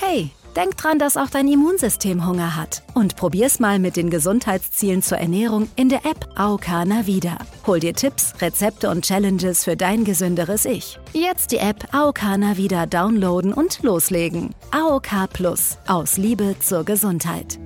Hey, denk dran, dass auch dein Immunsystem Hunger hat. Und probier's mal mit den Gesundheitszielen zur Ernährung in der App AOK Navida. Hol dir Tipps, Rezepte und Challenges für dein gesünderes Ich. Jetzt die App AOK Navida downloaden und loslegen. AOK Plus. Aus Liebe zur Gesundheit.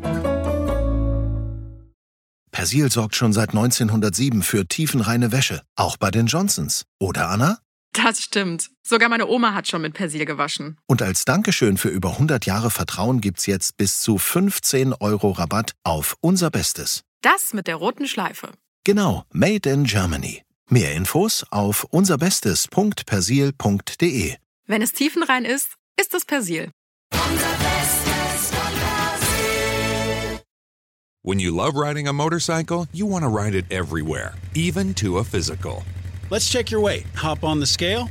Persil sorgt schon seit 1907 für tiefenreine Wäsche. Auch bei den Johnsons. Oder, Anna? Das stimmt. Sogar meine Oma hat schon mit Persil gewaschen. Und als Dankeschön für über 100 Jahre Vertrauen gibt's jetzt bis zu 15 € Rabatt auf unser Bestes. Das mit der roten Schleife. Genau, Made in Germany. Mehr Infos auf unserbestes.persil.de. Wenn es tiefenrein ist, ist es Persil. When you love riding a motorcycle, you want to ride it everywhere, even to a physical. Let's check your weight. Hop on the scale.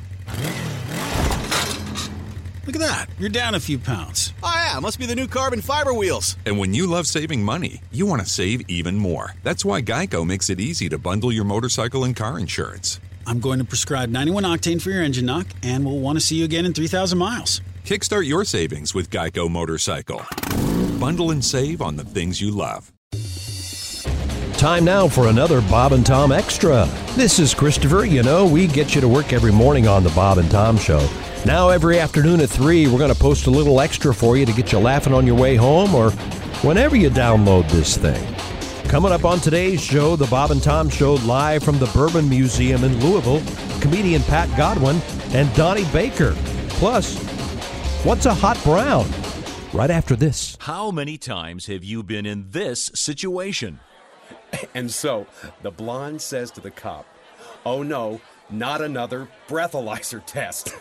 Look at that. You're down a few pounds. Oh, yeah. Must be the new carbon fiber wheels. And when you love saving money, you want to save even more. That's why Geico makes it easy to bundle your motorcycle and car insurance. I'm going to prescribe 91 octane for your engine knock, and we'll want to see you again in 3,000 miles. Kickstart your savings with Geico Motorcycle. Bundle and save on the things you love. Time now for another Bob and Tom Extra. This is Christopher. You know, we get you to work every morning on the Bob and Tom Show. Now every afternoon at 3, we're going to post a little extra for you to get you laughing on your way home or whenever you download this thing. Coming up on today's show, the Bob and Tom Show live from the Bourbon Museum in Louisville, comedian Pat Godwin and Donnie Baker. Plus, what's a hot brown? Right after this. How many times have you been in this situation? And so the blonde says to the cop, "Oh no, not another breathalyzer test."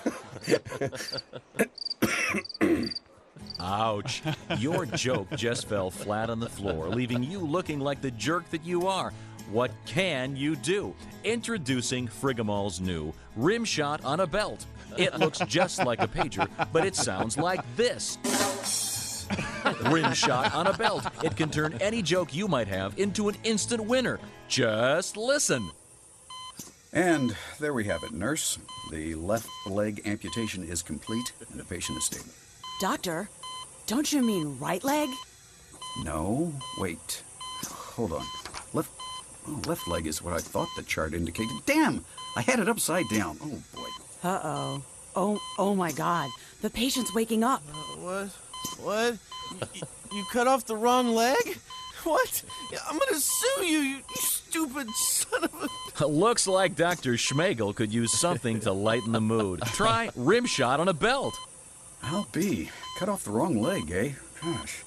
Ouch. Your joke just fell flat on the floor, leaving you looking like the jerk that you are. What can you do? Introducing Frigamall's new Rim Shot on a Belt. It looks just like a pager, but it sounds like this. Rim Shot on a Belt. It can turn any joke you might have into an instant winner. Just listen. And there we have it, nurse. The left leg amputation is complete and the patient is stable. Doctor, don't you mean right leg? No, wait. Hold on. Left leg is what I thought the chart indicated. Damn! I had it upside down. Oh, boy. Uh-oh. Oh my God. The patient's waking up. What? You cut off the wrong leg? What? I'm gonna sue you, you stupid son of a... Looks like Dr. Schmegel could use something to lighten the mood. Try Rim Shot on a Belt. I'll be. Cut off the wrong leg, eh? Gosh.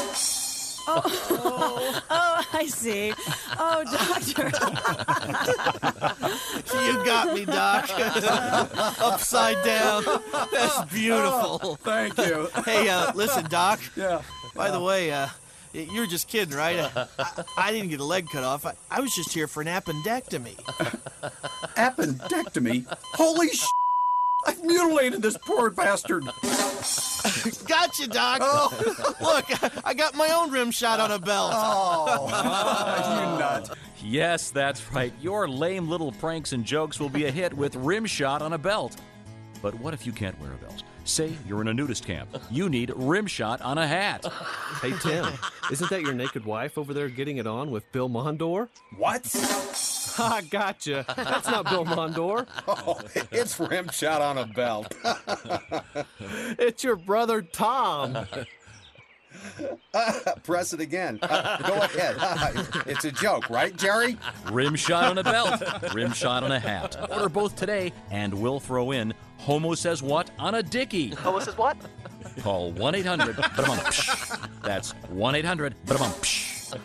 Oh, I see. Oh, doctor. You got me, Doc. Upside down. That's beautiful. Oh, thank you. Hey, listen, Doc. Yeah. By the way, you were just kidding, right? I didn't get a leg cut off. I was just here for an appendectomy. Appendectomy? Holy sh**! I've mutilated this poor bastard. Gotcha, Doc. Oh. Look, I got my own rim shot on a belt. Oh, you nut. Yes, that's right. Your lame little pranks and jokes will be a hit with Rim Shot on a Belt. But what if you can't wear a belt? Say you're in a nudist camp. You need Rim Shot on a hat. Hey, Tim, isn't that your naked wife over there getting it on with Bill Mondor? What? Ha, gotcha. That's not Bill Mondor. Oh, it's Rim Shot on a Belt. It's your brother, Tom. Press it again. Go ahead. It's a joke, right, Jerry? Rim Shot on a Belt. Rim Shot on a hat. Order both today, and we'll throw in Homo Says What on a Dickie. Homo says what? Call 1-800-BADA-BUM-PSH. That's 1-800-BADA-BUM-PSH.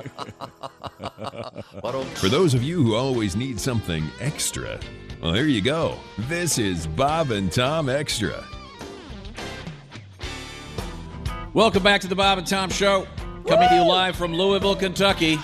For those of you who always need something extra, well, here you go. This is Bob and Tom Extra. Welcome back to the Bob and Tom Show, coming to you live from Louisville, Kentucky.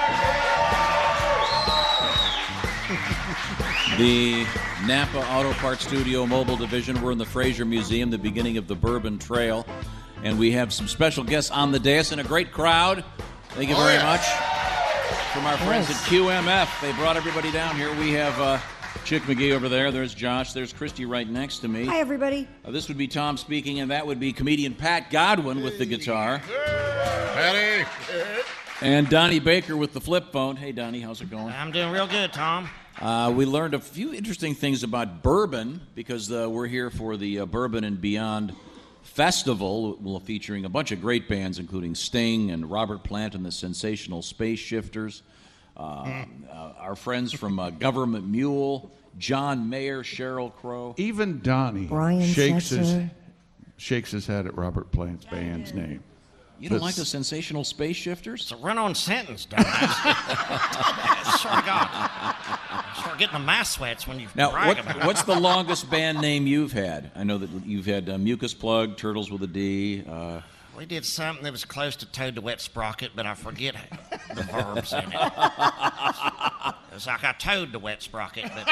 The Napa Auto Parts Studio Mobile Division. We're in the Fraser Museum, the beginning of the Bourbon Trail, and we have some special guests on the dais and a great crowd. Thank you very much. From our friends at QMF. They brought everybody down here. We have Chick McGee over there. There's Josh. There's Christy right next to me. Hi, everybody. This would be Tom speaking, and that would be comedian Pat Godwin with the guitar. Patty. And Donnie Baker with the flip phone. Hey, Donnie, how's it going? I'm doing real good, Tom. We learned a few interesting things about bourbon because we're here for the Bourbon and Beyond Festival, featuring a bunch of great bands, including Sting and Robert Plant and the Sensational Space Shifters. Our friends from Government Mule, John Mayer, Sheryl Crow. Even Donnie Brian shakes his head at Robert Plant's band's name. You don't like the Sensational Space Shifters? It's a run-on sentence, dumbass. I swear to God. I start getting the mass sweats when you brag about it. What's the longest band name you've had? I know that you've had Mucus Plug, Turtles with a D. We did something that was close to Toad the Wet Sprocket, but I forget the verbs in it. It was like I towed the Wet Sprocket, but...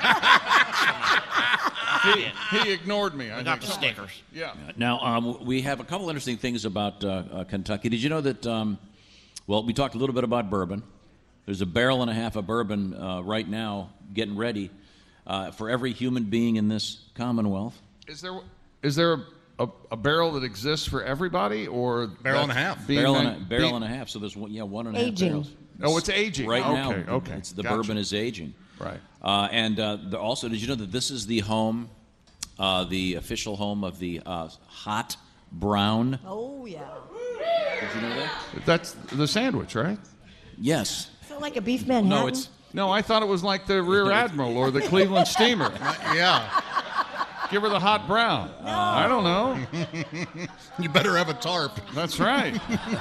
He ignored me. I got the stickers. Yeah. Now, we have a couple interesting things about Kentucky. Did you know that, we talked a little bit about bourbon. There's a barrel and a half of bourbon right now getting ready for every human being in this Commonwealth. Is there a barrel that exists for everybody, or barrel and a half? Barrel and a half. So there's 1.5 aging. barrels. Oh, it's aging right now. Okay. It's the Gotcha. bourbon is aging. Right. Also, did you know that this is the home, the official home of the Hot Brown? Oh, yeah. Did you know that? That's the sandwich, right? Yes. Is it like a beef Manhattan? No, I thought it was like the Rear Admiral or the Cleveland Steamer. Yeah. Give her the hot brown. No. I don't know. You better have a tarp. That's right.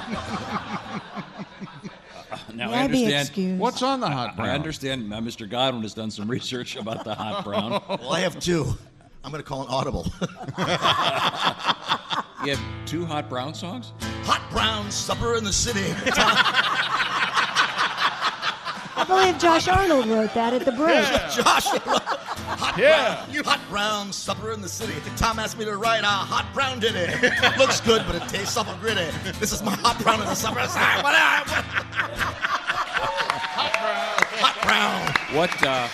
Now, May I I be understand. excused? What's on the hot brown? I understand Mr. Godwin has done some research about the Hot Brown. Well, I have two. I'm going to call an audible. You have 2 Hot Brown songs? Hot brown supper in the city. I believe Josh Arnold wrote that at the break. Yeah. Josh, hot brown supper in the city. Tom asked me to write a hot brown ditty. Looks good, but it tastes awful gritty. This is my hot brown in the supper. Hot brown.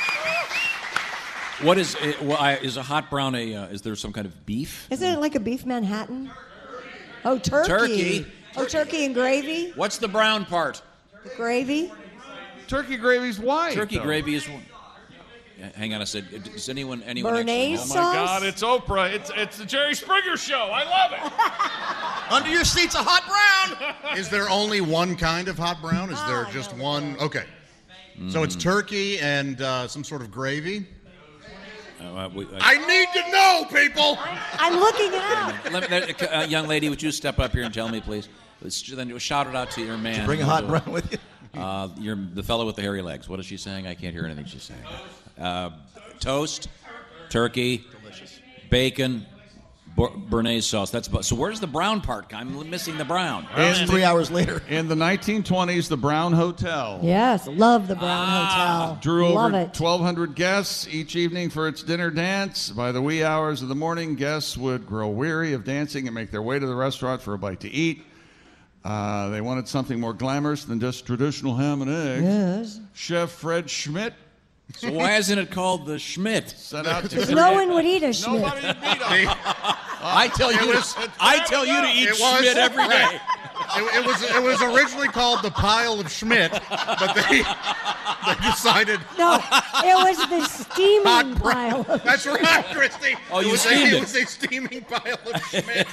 What is a hot brown? Is there some kind of beef? Isn't it like a beef Manhattan? Oh, turkey. Oh, turkey and gravy? What's the brown part? The gravy? Turkey gravy's white. Turkey gravy is. Hang on a second. Does anyone Bernaise actually? Oh my God! It's Oprah. It's the Jerry Springer Show. I love it. Under your seat's a hot brown. Is there only one kind of hot brown? Is there just one? Okay. So it's turkey and some sort of gravy? I need to know, people. I'm looking it up. Young lady, would you step up here and tell me, please? Then shout it out to your man. Did you bring a hot brown with you? You're the fellow with the hairy legs. What is she saying? I can't hear anything she's saying. Toast, turkey, delicious, bacon, Bernaise sauce. So where's the brown part? I'm missing the brown. 3 hours later. In the 1920s, the Brown Hotel. Yes, love the Brown Hotel. Drew love over it. 1,200 guests each evening for its dinner dance. By the wee hours of the morning, guests would grow weary of dancing and make their way to the restaurant for a bite to eat. They wanted something more glamorous than just traditional ham and eggs. Yes. Chef Fred Schmidt. So why isn't it called the Schmidt? Set out to Because no one would eat a Schmidt. Nobody would eat them. I tell you to eat Schmidt every day. It was originally called the Pile of Schmidt, but they decided. No, it was the steaming pile. That's right, Christy. Oh, you steamed it. It was a steaming pile of Schmidt.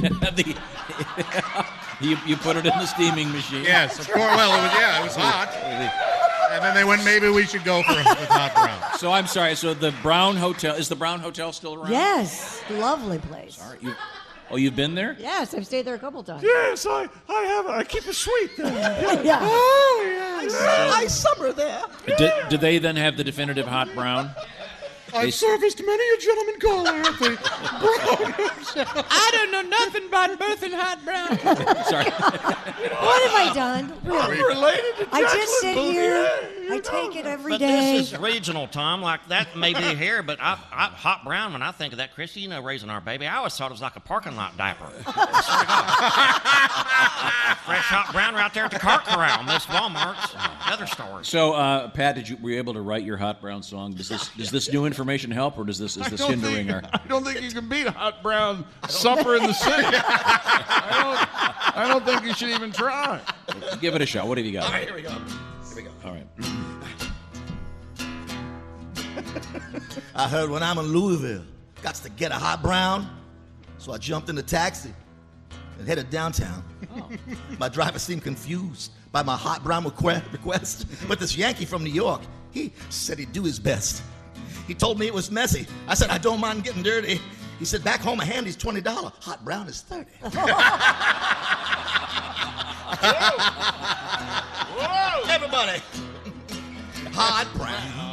You put it in the steaming machine. Yes, of course. Well, it was hot. And then they went, maybe we should go with hot brown. So I'm sorry. So the Brown Hotel, is the Brown Hotel still around? Yes, lovely place. Sorry. You've been there? Yes, I've stayed there a couple times. Yes, I have. I keep a suite there. Yeah. Oh, yeah. I summer there. Do they then have the definitive hot brown? I've serviced many a gentleman caller at the Brown Hotel. I don't know nothing about birth and hot brown. Sorry. What have I done? Really? I'm related to I just sit Jacqueline here. Bouvier, I take it every But day. this is regional, Tom. Like, that may be here, but hot brown, when I think of that, Christy, raising our baby, I always thought it was like a parking lot diaper. Fresh hot brown right there at the cart corral, Miss Walmart's. other stories. So, Pat, were you able to write your Hot Brown song? Does this new information help, or is this hindering our? I don't think you can beat a Hot Brown supper in the city. I don't think you should even try. Give it a shot. What have you got? All right, here we go. All right. I heard when I'm in Louisville, got to get a hot brown, so I jumped in the taxi and headed downtown. Oh. My driver seemed confused by my hot brown request, but this Yankee from New York, he said he'd do his best. He told me it was messy. I said, I don't mind getting dirty. He said, back home a handy's $20. Hot brown is $30. Whoa. Everybody. Hot brown.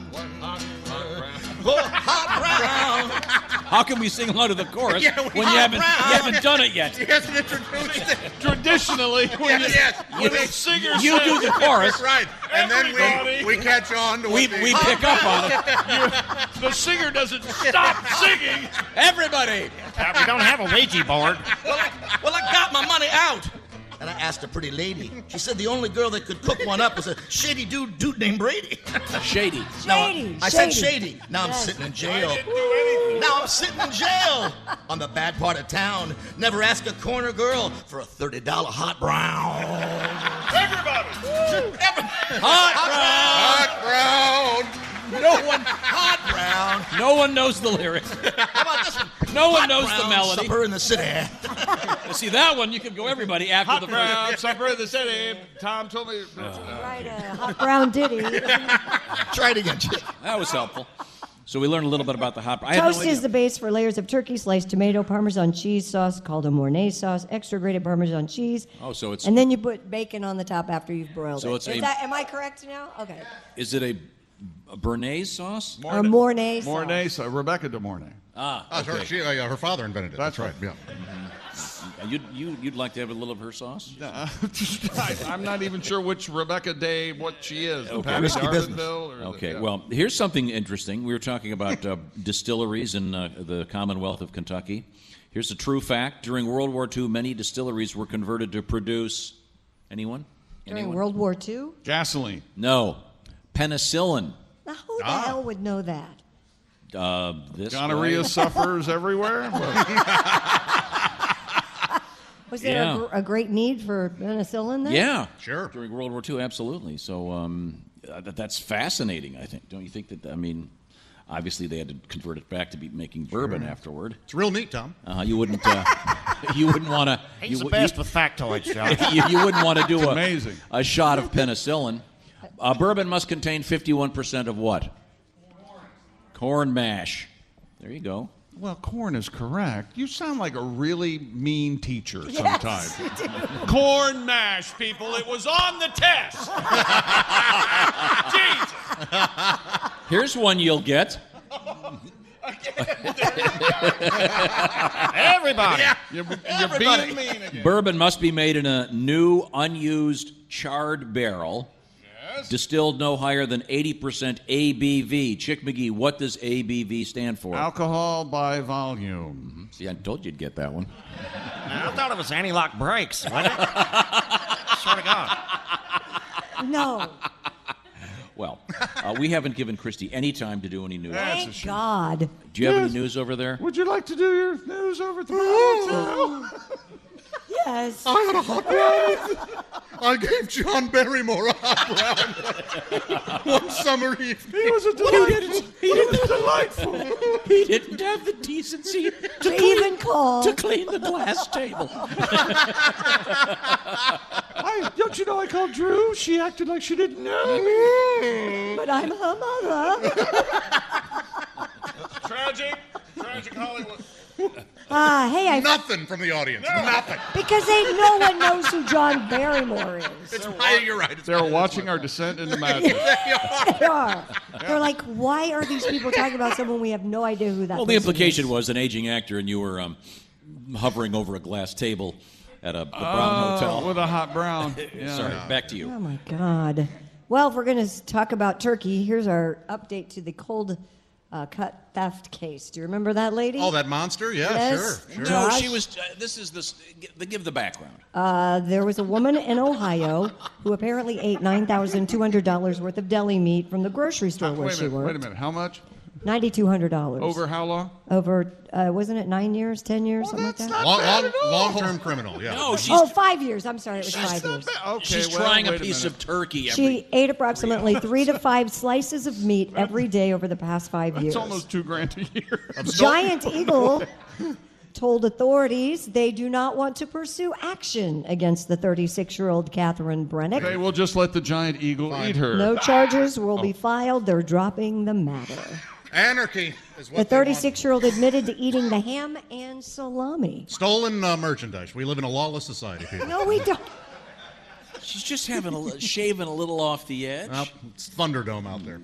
Oh, hot brown. How can we sing along to the chorus Yeah, when you haven't done it yet? He hasn't introduced it. Traditionally, when the singer you do the chorus, right? And then we catch on to we pick up on it. The singer doesn't stop singing. Everybody. We don't have a Ouija board. Well, I got my money out. And I asked a pretty lady. She said the only girl that could cook one up was a shady dude named Brady. Shady. I said shady. Now I'm sitting in jail. Now I'm sitting in jail on the bad part of town. Never ask a corner girl for a $30 hot brown. Everybody. Hot brown. Hot brown. No one knows the lyrics. How about this one? No one Hot knows the brown melody. Supper in the city. See, that one, you can go everybody after Hot the brown first. supper in the city. Tom told me. Right, hot brown ditty. Try it again, Chick. That was helpful. So we learned a little bit about the hot brown. Toast is the base for layers of turkey, sliced tomato, Parmesan cheese sauce called a Mornay sauce, extra grated Parmesan cheese. Oh, so it's. And then you put bacon on the top after you've broiled So it. it's Am I correct now? Okay. Is it a Béarnaise sauce? Or Mornay sauce. Mornay, Rebecca de Mornay. Okay. Her father invented it. That's right. Yeah. You'd like to have a little of her sauce? I'm not even sure which Rebecca Day, what she is. Okay. Patty Risky Dardenville or Okay, well, here's something interesting. We were talking about distilleries in the Commonwealth of Kentucky. Here's a true fact. During World War II, many distilleries were converted to produce... Anyone? During World War II? Gasoline. No. Penicillin. Now, who the hell would know that? This Gonorrhea guy. suffers everywhere. Was there a great need for penicillin then? Yeah. Sure. During World War II, absolutely. So that's fascinating, I think. Don't you think that, I mean... Obviously, they had to convert it back to be making bourbon afterward. It's real neat, Tom. You wouldn't want to. He's the best with factoids, John. You wouldn't want to do amazing. a shot of penicillin. Bourbon must contain 51% of what? Corn mash. There you go. Well, corn is correct. You sound like a really mean teacher sometimes. Corn mash, people. It was on the test. Jesus. Here's one you'll get. Everybody. Yeah. You're Everybody. being mean again. Bourbon must be made in a new, unused, charred barrel. Yes. Distilled no higher than 80% ABV. Chick McGee, what does ABV stand for? Alcohol by volume. See, I told you you'd get that one. I thought it was anti-lock brakes. Wasn't it? Swear to God. No. Well, we haven't given Christy any time to do any news. Thank God. Do you have any news over there? Would you like to do your news over at the Hotel? Yes. I had a hot brown. I gave John Barrymore a hot brown one summer evening. He was delightful. He didn't have the decency To even call. to clean the glass table. Don't you know I called Drew? She acted like she didn't know me. But I'm her mother. Tragic Hollywood. Hey, Nothing from the audience. Nothing. because no one knows who John Barrymore is. You're right. They're watching our descent into madness. They are. They're like, why are these people talking about someone we have no idea who that Well, the person implication is? was an aging actor, and you were hovering over a glass table at the Brown Hotel. With a hot brown. Yeah. Sorry, back to you. Oh, my God. Well, if we're going to talk about turkey, here's our update to the cold cut theft case. Do you remember that lady? Oh, that monster? Yeah, Yes. sure. No, Josh? she was. Give the background. There was a woman in Ohio who apparently ate $9,200 worth of deli meat from the grocery store where she worked. Wait a minute. How much? $9,200. Over how long? Over, wasn't it 9 years, 10 years, something like that? Long-term criminal, yeah. No, she's. 5 years. I'm sorry, it was 5 years. Okay, She's trying a piece of turkey. She ate approximately 3 to 5 slices of meat every day over the past 5 years. It's almost $2,000 a year. Giant Eagle told authorities they do not want to pursue action against the 36-year-old Catherine Brennick. They will just let the giant eagle eat her. No charges will be filed. They're dropping the matter. Anarchy is The what they want. 36-year-old admitted to eating the ham and salami. Stolen merchandise. We live in a lawless society, people. No, we don't. She's just shaving a little off the edge. Well, it's Thunderdome out there.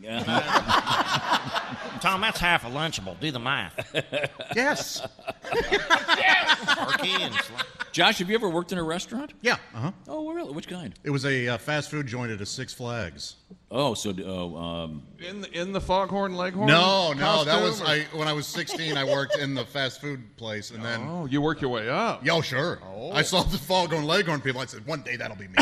Tom, that's half a Lunchable. Do the math. Yes. Turkey and Josh, have you ever worked in a restaurant? Yeah. Uh-huh. Oh, really? Which kind? It was a fast food joint at a Six Flags. Oh, so in the Foghorn Leghorn? No, that costume, was or- when I was 16. I worked in the fast food place, and then you work your way up. Yeah, sure. Oh. I saw the Foghorn Leghorn people. I said, one day that'll be me.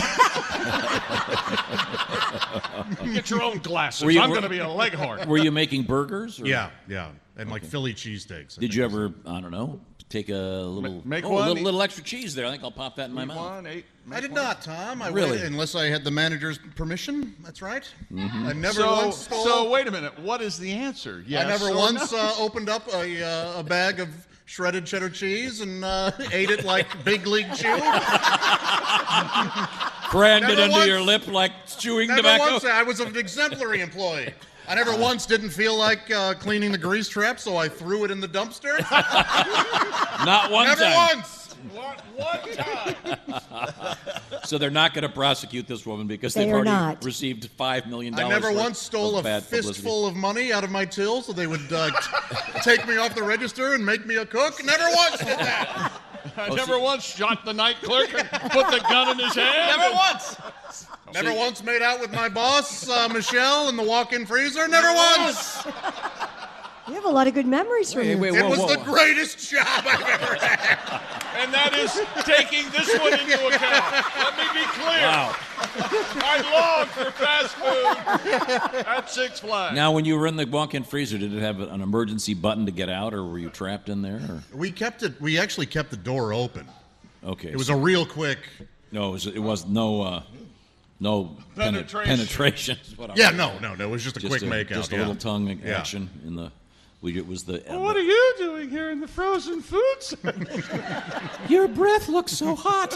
Get your own glasses. Were you- I'm going to be a Leghorn. Were you making burgers? Or? Yeah, and like Philly cheesesteaks. Did you ever? I don't know. Take a little, Make a one? little extra cheese there. I think I'll pop that in my mouth. I did not, Tom. I Really? waited unless I had the manager's permission. That's right. Mm-hmm. I never once stole. So wait a minute. What is the answer? Yes I never or once no? opened up a bag of shredded cheddar cheese and ate it like Big League Chew. Crammed it Never under once- your lip like chewing Never tobacco. once. I was an exemplary employee. I never once didn't feel like cleaning the grease trap, so I threw it in the dumpster. Not one Never time. once. One time. So they're not going to prosecute this woman because They they've are already not. received $5 million. I never worth once stole of a bad publicity. fistful of money out of my till so they would take me off the register and make me a cook. Never once did that. I never once shot the night clerk and put the gun in his hand. Never once. Never once made out with my boss, Michelle, in the walk-in freezer. Never once. You have a lot of good memories from your It was the greatest job I've ever had. And that is taking this one into account. Let me be clear. Wow. I long for fast food at Six Flags. Now, when you were in the walk-in freezer, did it have an emergency button to get out, or were you trapped in there? Or? We actually kept the door open. Okay. It was a real quick. No, it was no penetration. Is what Yeah, I'm no, saying. it was just a quick makeout, Just a yeah. little tongue Yeah. action in the. It was the. What are you doing here in the frozen food section? Your breath looks so hot.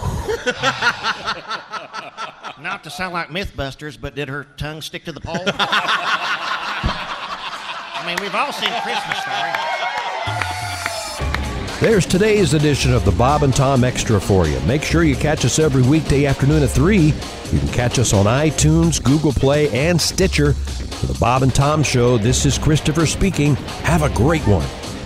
Not to sound like Mythbusters, but did her tongue stick to the pole? I mean, we've all seen Christmas Story. There's today's edition of the Bob and Tom Extra for you. Make sure you catch us every weekday afternoon at 3. You can catch us on iTunes, Google Play, and Stitcher. For the Bob and Tom Show, this is Christopher speaking. Have a great one.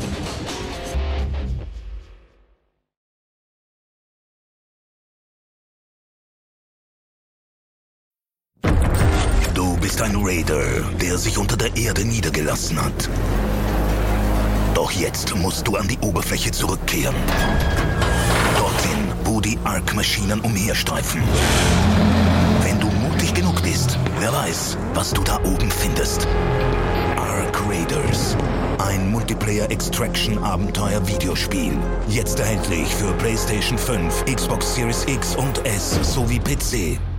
Du bist ein Raider, der sich unter der Erde niedergelassen hat. Doch jetzt musst du an die Oberfläche zurückkehren. Dorthin, wo die Ark-Maschinen umherstreifen. Wenn du mutig genug bist, wer weiß, was du da oben findest. Ark Raiders. Ein Multiplayer-Extraction-Abenteuer-Videospiel. Jetzt erhältlich für PlayStation 5, Xbox Series X und S sowie PC.